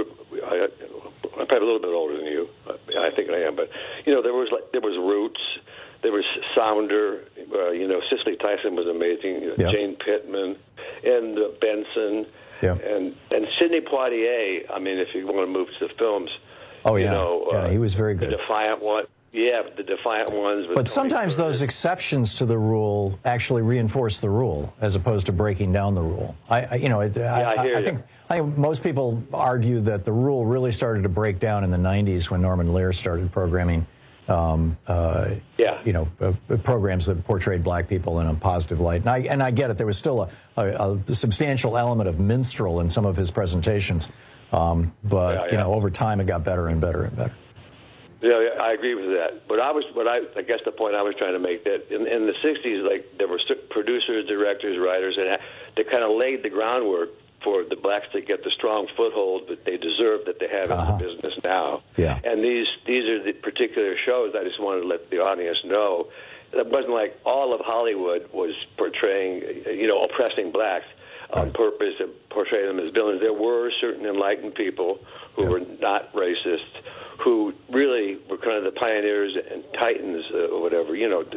probably a little bit older than you. I think I am. But, there was Roots. There was Sounder, Cicely Tyson was amazing, Jane Pittman, and Benson, and Sidney Poitier. I mean, if you want to move to the films. Oh, he was very good. The Defiant One. Yeah, the Defiant Ones. But sometimes those exceptions to the rule actually reinforce the rule as opposed to breaking down the rule. I think most people argue that the rule really started to break down in the 90s when Norman Lear started programming programs that portrayed black people in a positive light. And I get it. There was still a substantial element of minstrel in some of his presentations. But over time, it got better and better and better. Yeah, I agree with that. But I guess the point I was trying to make that in the 60s, like there were producers, directors, writers, and they kind of laid the groundwork for the blacks to get the strong foothold that they deserve that they have in the business now. Yeah. And these are the particular shows I just wanted to let the audience know. It wasn't like all of Hollywood was portraying, oppressing blacks on purpose and portraying them as villains. There were certain enlightened people who were not racist, who really were kind of the pioneers and titans or whatever,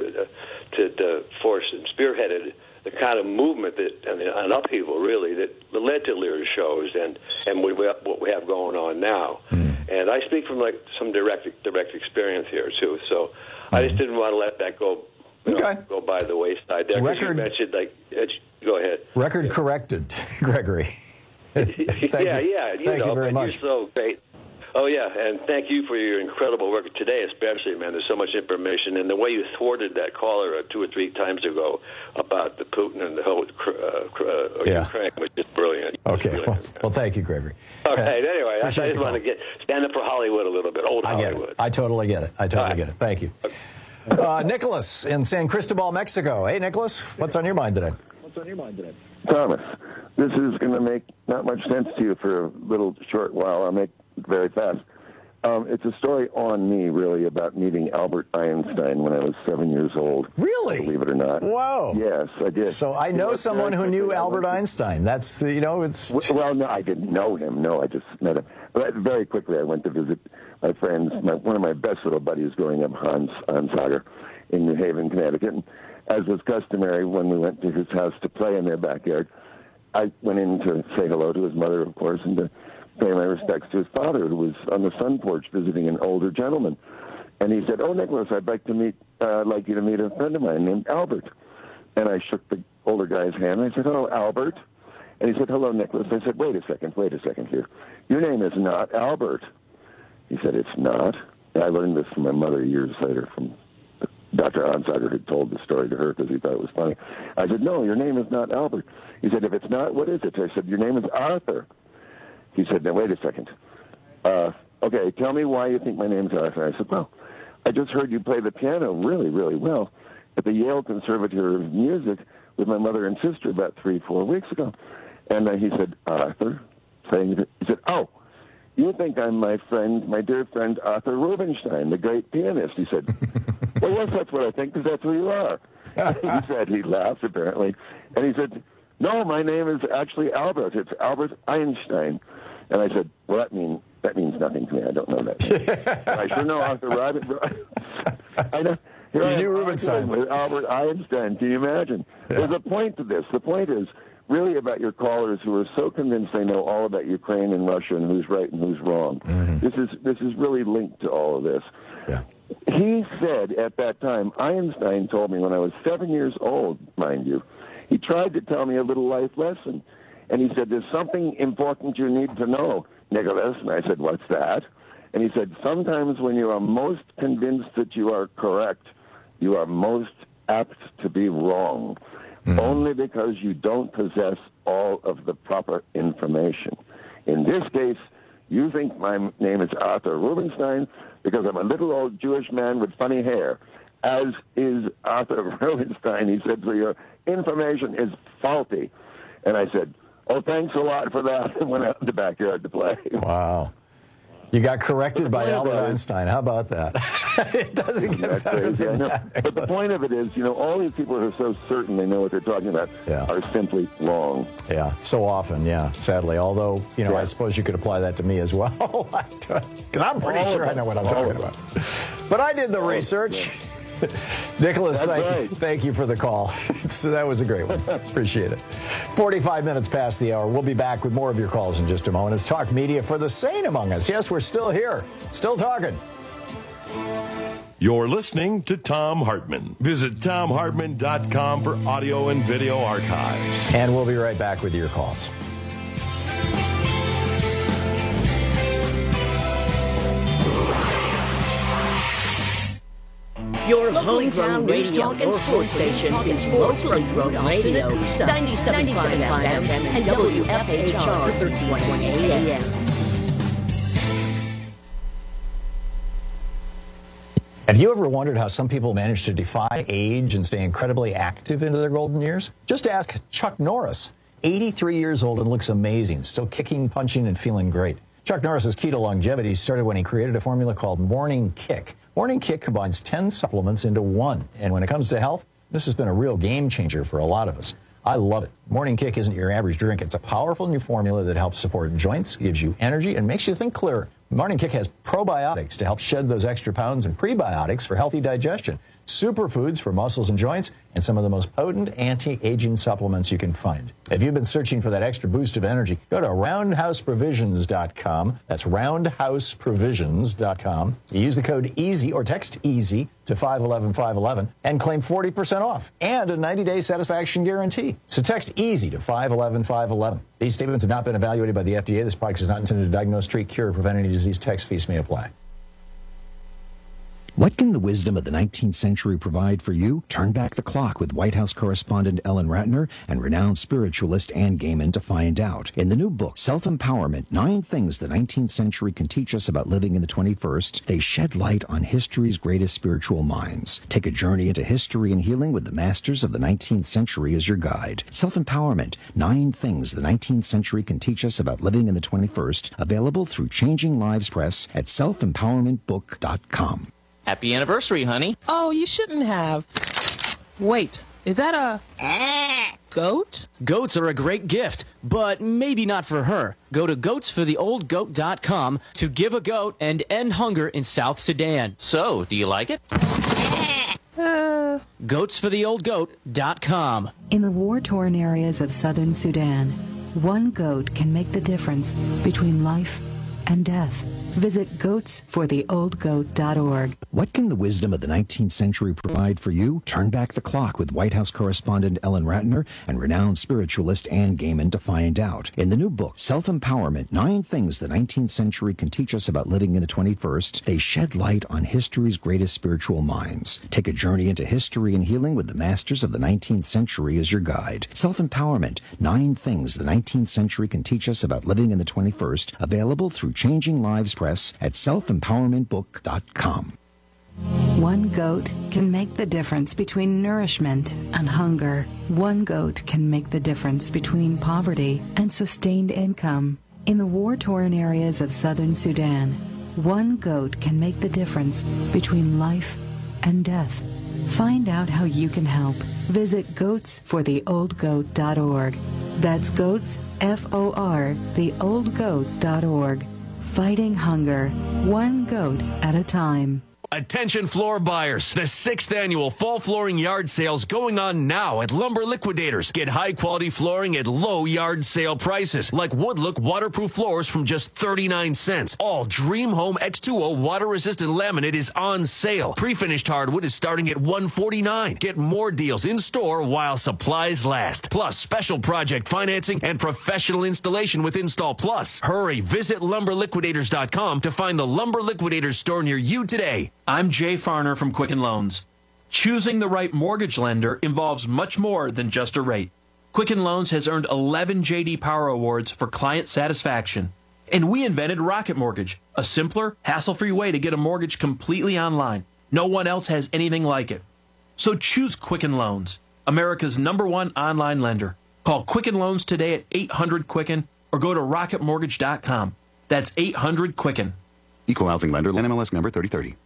to force and spearheaded the kind of movement an upheaval really that led to Lear's shows and what we have going on now. And I speak from like some direct experience here too. So I just didn't want to let that go by the wayside there. Because you mentioned go ahead. Record corrected, Gregory. Thank you very much. You're so great. Oh, yeah, and thank you for your incredible work today, especially, man. There's so much information, and the way you thwarted that caller 2 or 3 times ago about the Putin and the whole Ukraine was just brilliant. Okay, well, thank you, Gregory. Okay, anyway, I just want to stand up for Hollywood a little bit, old Hollywood. I totally get it. Get it. Thank you. Nicholas in San Cristobal, Mexico. Hey, Nicholas, what's on your mind today? Thomas, this is going to make not much sense to you for a little short while. I'll make it very fast. It's a story on me, really, about meeting Albert Einstein when I was 7 years old. Really? Believe it or not. Whoa. Yes, I did. So I know someone who knew Albert Einstein. That's, it's... Well, no, I didn't know him. No, I just met him. But very quickly, I went to visit my friends. One of my best little buddies growing up, Hans Sager, in New Haven, Connecticut. And as was customary, when we went to his house to play in their backyard, I went in to say hello to his mother, of course, and to pay my respects to his father, who was on the sun porch visiting an older gentleman. And he said, "Oh, Nicholas, I'd like you to meet a friend of mine named Albert." And I shook the older guy's hand. I said, "Hello, Albert." And he said, "Hello, Nicholas." I said, wait a second here. Your name is not Albert." He said, "It's not." And I learned this from my mother years later from Dr. Onsager, who told the story to her because he thought it was funny. I said, "No, your name is not Albert." He said, "If it's not, what is it?" I said, "Your name is Arthur." He said, "Now, wait a second. Okay, tell me why you think my name's Arthur." I said, "Well, I just heard you play the piano really, really well at the Yale Conservatory of Music with my mother and sister about 3-4 weeks ago. And he said, Arthur, he said, oh, you think I'm my dear friend Arthur Rubinstein, the great pianist. He said, well, yes, that's what I think, because that's who you are. He laughed, apparently. And he said, no, my name is actually Albert. It's Albert Einstein. And I said, well, that means nothing to me. I don't know that. I sure know Arthur Rubinstein. I know. Here I am Rubinstein with Albert Einstein. Can you imagine? Yeah. There's a point to this. The point is really about your callers who are so convinced they know all about Ukraine and Russia and who's right and who's wrong. Mm-hmm. This is really linked to all of this. Yeah. He said at that time, Einstein told me when I was 7 years old, mind you, he tried to tell me a little life lesson. And he said, there's something important you need to know, Nicholas. And I said, what's that? And he said, sometimes when you are most convinced that you are correct, you are most apt to be wrong, only because you don't possess all of the proper information. In this case, you think my name is Arthur Rubinstein because I'm a little old Jewish man with funny hair, as is Arthur Rubinstein. He said, so your information is faulty. And I said, oh, thanks a lot for that, and went out in the backyard to play. Wow. You got corrected by Albert Einstein. How about that? It doesn't get better than that. But the point of it is, all these people who are so certain they know what they're talking about are simply wrong. Yeah, so often, sadly. Although, I suppose you could apply that to me as well. Because I'm pretty sure I know what I'm talking about. But I did the research. Nicholas, thank you for the call. That was a great one. Appreciate it. 45 minutes past the hour. We'll be back with more of your calls in just a moment. It's Talk Media for the sane among us. Yes, we're still here. Still talking. You're listening to Thom Hartmann. Visit ThomHartmann.com for audio and video archives. And we'll be right back with your calls. Your hometown news talk and sports station is locally grown radio. 97.5 FM and WFHR 1320 AM. Have you ever wondered how some people manage to defy age and stay incredibly active into their golden years? Just ask Chuck Norris. 83 years old and looks amazing, still kicking, punching, and feeling great. Chuck Norris's key to longevity started when he created a formula called Morning Kick. Morning Kick combines 10 supplements into one. And when it comes to health, this has been a real game changer for a lot of us. I love it. Morning Kick isn't your average drink. It's a powerful new formula that helps support joints, gives you energy, and makes you think clearer. Morning Kick has probiotics to help shed those extra pounds and prebiotics for healthy digestion, superfoods for muscles and joints, and some of the most potent anti-aging supplements you can find. If you've been searching for that extra boost of energy, go to roundhouseprovisions.com. That's roundhouseprovisions.com. You use the code EASY or text EASY to 511-511 and claim 40% off and a 90-day satisfaction guarantee. So text EASY to 511-511. These statements have not been evaluated by the FDA. This product is not intended to diagnose, treat, cure, or prevent any disease. Text fees may apply. What can the wisdom of the 19th century provide for you? Turn back the clock with White House correspondent Ellen Ratner and renowned spiritualist Anne Gaiman to find out. In the new book, Self-Empowerment, 9 Things the 19th Century Can Teach Us About Living in the 21st, they shed light on history's greatest spiritual minds. Take a journey into history and healing with the masters of the 19th century as your guide. Self-Empowerment, 9 Things the 19th Century Can Teach Us About Living in the 21st, available through Changing Lives Press at selfempowermentbook.com. Happy anniversary, honey. Oh, you shouldn't have. Wait, is that a goat? Goats are a great gift, but maybe not for her. Go to goatsfortheoldgoat.com to give a goat and end hunger in South Sudan. So, do you like it? Goatsfortheoldgoat.com. In the war-torn areas of southern Sudan, one goat can make the difference between life and death. Visit goatsfortheoldgoat.org. What can the wisdom of the 19th century provide for you? Turn back the clock with White House correspondent Ellen Ratner and renowned spiritualist Anne Gaiman to find out. In the new book, Self-Empowerment, 9 Things the 19th Century Can Teach Us About Living in the 21st, they shed light on history's greatest spiritual minds. Take a journey into history and healing with the masters of the 19th century as your guide. Self-Empowerment, 9 Things the 19th Century Can Teach Us About Living in the 21st, available through Changing Lives Press at selfempowermentbook.com. One goat can make the difference between nourishment and hunger. One goat can make the difference between poverty and sustained income. In the war-torn areas of southern Sudan, one goat can make the difference between life and death. Find out how you can help. Visit goatsfortheoldgoat.org. That's goats, F-O-R, theoldgoat.org. Fighting hunger, one goat at a time. Attention floor buyers. The 6th annual fall flooring yard sale's going on now at Lumber Liquidators. Get high-quality flooring at low yard sale prices, like Woodlook waterproof floors from just 39 cents. All Dream Home X2O water-resistant laminate is on sale. Pre-finished hardwood is starting at $149. Get more deals in-store while supplies last. Plus, special project financing and professional installation with Install Plus. Hurry, visit LumberLiquidators.com to find the Lumber Liquidators store near you today. I'm Jay Farner from Quicken Loans. Choosing the right mortgage lender involves much more than just a rate. Quicken Loans has earned 11 J.D. Power Awards for client satisfaction. And we invented Rocket Mortgage, a simpler, hassle-free way to get a mortgage completely online. No one else has anything like it. So choose Quicken Loans, America's #1 online lender. Call Quicken Loans today at 800-QUICKEN or go to rocketmortgage.com. That's 800-QUICKEN. Equal housing lender, NMLS number 3030.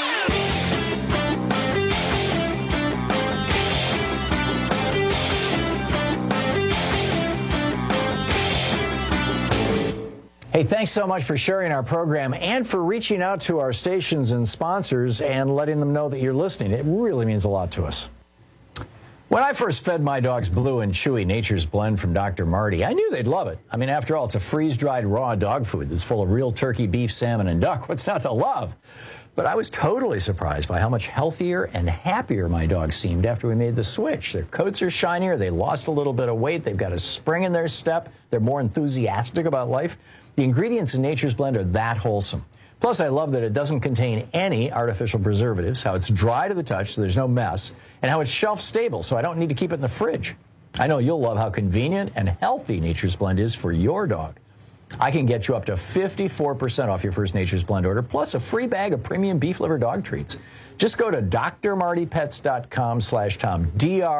Hey, thanks so much for sharing our program and for reaching out to our stations and sponsors and letting them know that you're listening. It really means a lot to us. When I first fed my dogs Blue and Chewy Nature's Blend from Dr. Marty, I knew they'd love it. I mean, after all, it's a freeze-dried raw dog food that's full of real turkey, beef, salmon, and duck. What's not to love? But I was totally surprised by how much healthier and happier my dogs seemed after we made the switch. Their coats are shinier, they lost a little bit of weight, they've got a spring in their step, they're more enthusiastic about life. The ingredients in Nature's Blend are that wholesome. Plus, I love that it doesn't contain any artificial preservatives, how it's dry to the touch so there's no mess, and how it's shelf stable so I don't need to keep it in the fridge. I know you'll love how convenient and healthy Nature's Blend is for your dog. I can get you up to 54% off your first Nature's Blend order, plus a free bag of premium beef liver dog treats. Just go to drmartypets.com/Tom,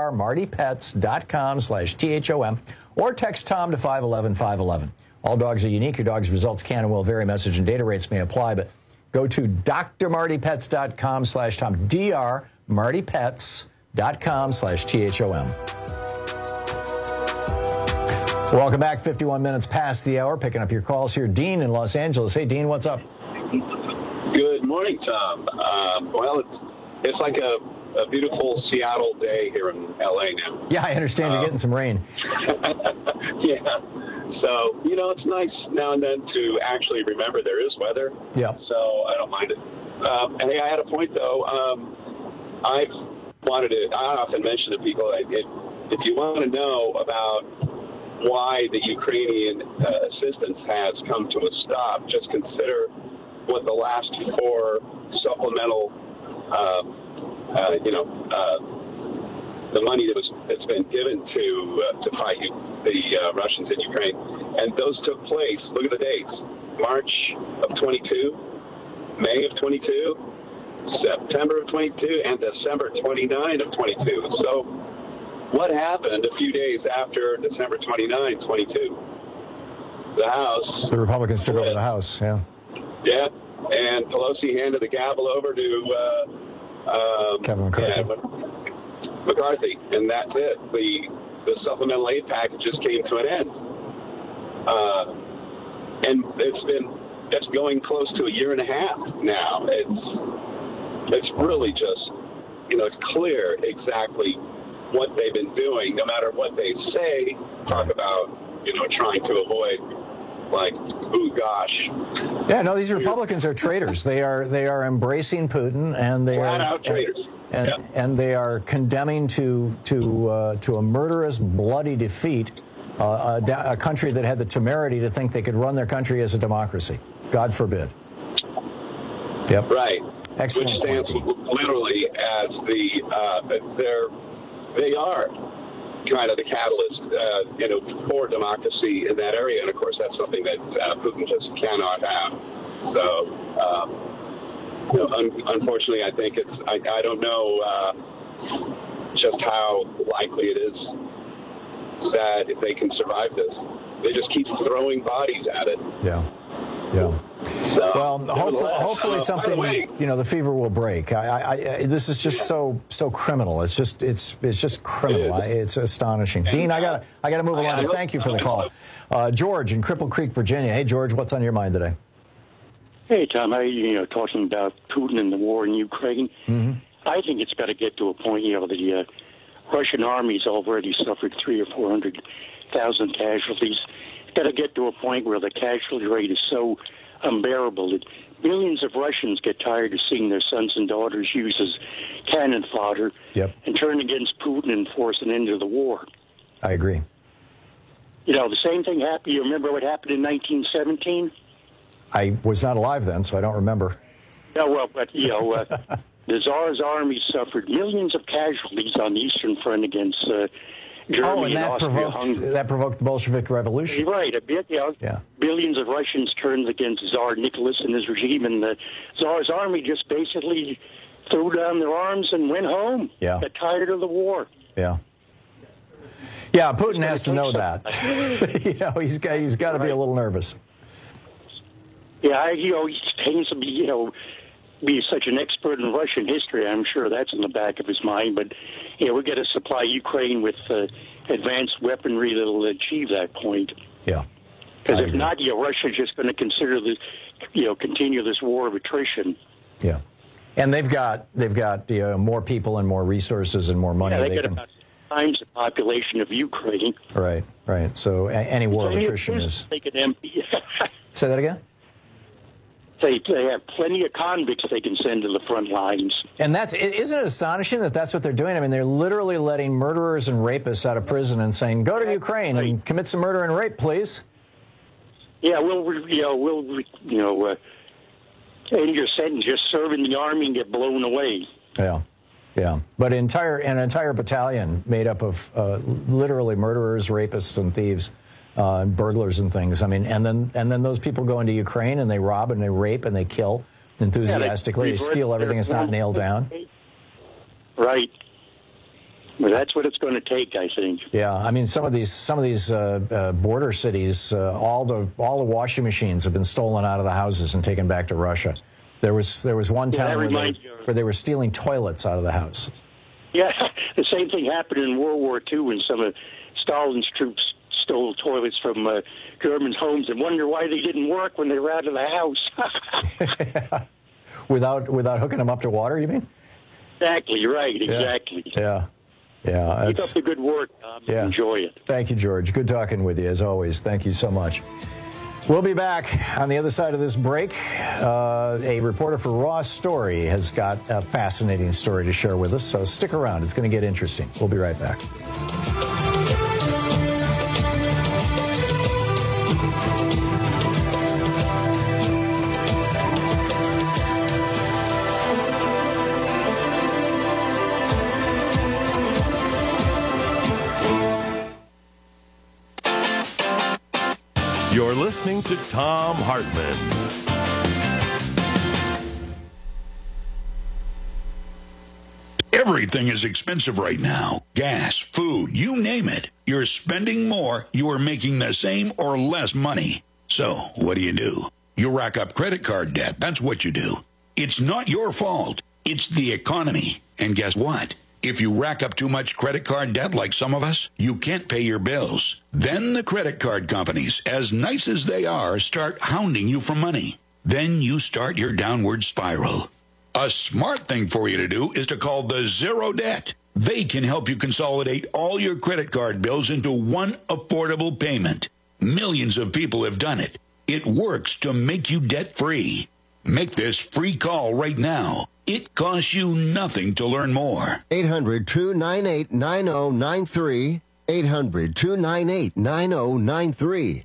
drmartypets.com/THOM, or text Tom to 511-511. All dogs are unique. Your dog's results can and will vary. Message and data rates may apply, but go to drmartypets.com/Tom, drmartypets.com/THOM. Welcome back. 51 minutes past the hour. Picking up your calls here. Dean in Los Angeles. Hey, Dean, what's up? Good morning, Tom. Well, it's like a beautiful Seattle day here in L.A. now. Yeah, I understand you're getting some rain. Yeah. So, it's nice now and then to actually remember there is weather. Yeah. So I don't mind it. Hey, I had a point, though. I often mention to people, if you want to know about why the Ukrainian assistance has come to a stop, just consider what the last 4 supplemental, the money that's been given to fight the Russians in Ukraine, and those took place. Look at the dates: March of 22, May of 22, September of 22, and December 29 of 22. So, what happened a few days after December 29, 22? The House. The Republicans took over the House. Yeah. Yeah, and Pelosi handed the gavel over to Kevin McCarthy. McCarthy, and that's it. The supplemental aid packages came to an end, and it's going close to a year and a half now. It's really just it's clear exactly what they've been doing. No matter what they say, talk about trying to avoid ooh gosh. Yeah, no, these Republicans are traitors. They are embracing Putin, and they flat out traitors. And they are condemning to a murderous, bloody defeat a country that had the temerity to think they could run their country as a democracy. God forbid. Yep. Right. Excellent. Which stands literally as they are kind of the catalyst, for democracy in that area. And of course, that's something that Putin just cannot have. So, unfortunately, I think I don't know just how likely it is that if they can survive this. They just keep throwing bodies at it. Yeah. So, well, hopefully something, the fever will break. This is just so criminal. It's just criminal. It's astonishing. Dean, I gotta move along. Thank you for the call. George in Cripple Creek, Virginia. Hey, George, what's on your mind today? Hey, Tom. Talking about Putin and the war in Ukraine. Mm-hmm. I think it's got to get to a point. The Russian army's already suffered 300,000 or 400,000 casualties. It's got to get to a point where the casualty rate is so unbearable that millions of Russians get tired of seeing their sons and daughters used as cannon fodder and turn against Putin and force an end to the war. I agree. The same thing happened. You remember what happened in 1917? I was not alive then, so I don't remember. Yeah, well, but, the Tsar's army suffered millions of casualties on the Eastern Front against Germany and Austria. That provoked the Bolshevik Revolution. Right, billions of Russians turned against Tsar Nicholas and his regime, and the Tsar's army just basically threw down their arms and went home. Yeah. Got tired of the war. Yeah, Putin has to know that. He's got to be a little nervous. Yeah, he tends to be such an expert in Russian history. I'm sure that's in the back of his mind. But we got to supply Ukraine with advanced weaponry that'll achieve that point. Yeah. Because if not, Russia's just going to consider this, continue this war of attrition. Yeah. And they've got more people and more resources and more money. Yeah, they got about times the population of Ukraine. Right. So any war of attrition is. They could empty. Say that again. They have plenty of convicts they can send to the front lines. And isn't it astonishing that that's what they're doing? I mean, they're literally letting murderers and rapists out of prison and saying, "Go to Ukraine and commit some murder and rape, please." Yeah, we'll end your sentence, just serve in the army and get blown away. Yeah. But an entire battalion made up of literally murderers, rapists, and thieves. Burglars and things. I mean, and then those people go into Ukraine and they rob and they rape and they kill enthusiastically. They steal everything that's not nailed down. Right. Well, that's what it's going to take, I think. Yeah, I mean, some of these border cities, all the washing machines have been stolen out of the houses and taken back to Russia. There was one town where they were stealing toilets out of the house. Yeah, the same thing happened in World War II when some of Stalin's troops stole toilets from German homes and wonder why they didn't work when they were out of the house. Without hooking them up to water, you mean? Exactly, right, exactly. Yeah. Keep up the good work, Tom. Yeah. Enjoy it. Thank you, George. Good talking with you, as always. Thank you so much. We'll be back on the other side of this break. A reporter for Raw Story has got a fascinating story to share with us, so stick around. It's going to get interesting. We'll be right back. You're listening to Thom Hartmann. Everything is expensive right now. Gas, food, you name it. You're spending more, you are making the same or less money. So, what do? You rack up credit card debt. That's what you do. It's not your fault. It's the economy. And guess what? If you rack up too much credit card debt like some of us, you can't pay your bills. Then the credit card companies, as nice as they are, start hounding you for money. Then you start your downward spiral. A smart thing for you to do is to call the Zero Debt. They can help you consolidate all your credit card bills into one affordable payment. Millions of people have done it. It works to make you debt-free. Make this free call right now. It costs you nothing to learn more. 800-298-9093. 800-298-9093.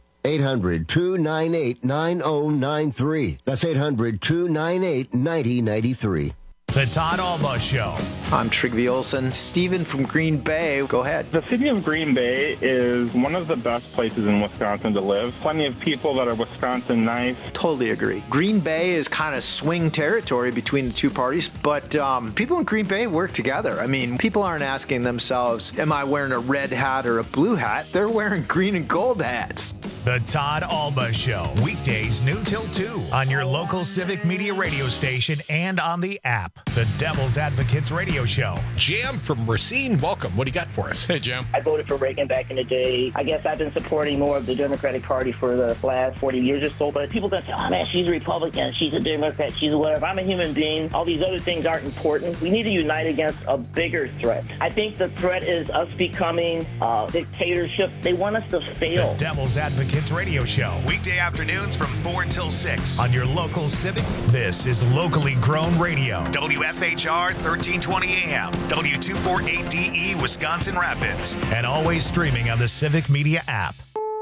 800-298-9093. That's 800-298-9093. The Todd Alba Show. I'm Trygve Olsen. Steven from Green Bay, go ahead. The city of Green Bay is one of the best places in Wisconsin to live. Plenty of people that are Wisconsin nice. Totally agree. Green Bay is kind of swing territory between the two parties, but people in Green Bay work together. I mean, people aren't asking themselves, am I wearing a red hat or a blue hat? They're wearing green and gold hats. The Todd Alba Show. Weekdays noon till 2 on your local Civic Media radio station and on the app. The Devil's Advocates Radio Show. Jim from Racine, welcome. What do you got for us? Hey, Jim. I voted for Reagan back in the day. I guess I've been supporting more of the Democratic Party for the last 40 years or so, but people don't say, oh, man, she's a Republican, she's a Democrat, she's a whatever. I'm a human being. All these other things aren't important. We need to unite against a bigger threat. I think the threat is us becoming dictatorship. They want us to fail. The Devil's Advocates Radio Show. Weekday afternoons from 4 until 6 on your local Civic. This is locally grown radio. WFHR 1320 AM, W248DE, Wisconsin Rapids. And always streaming on the Civic Media app.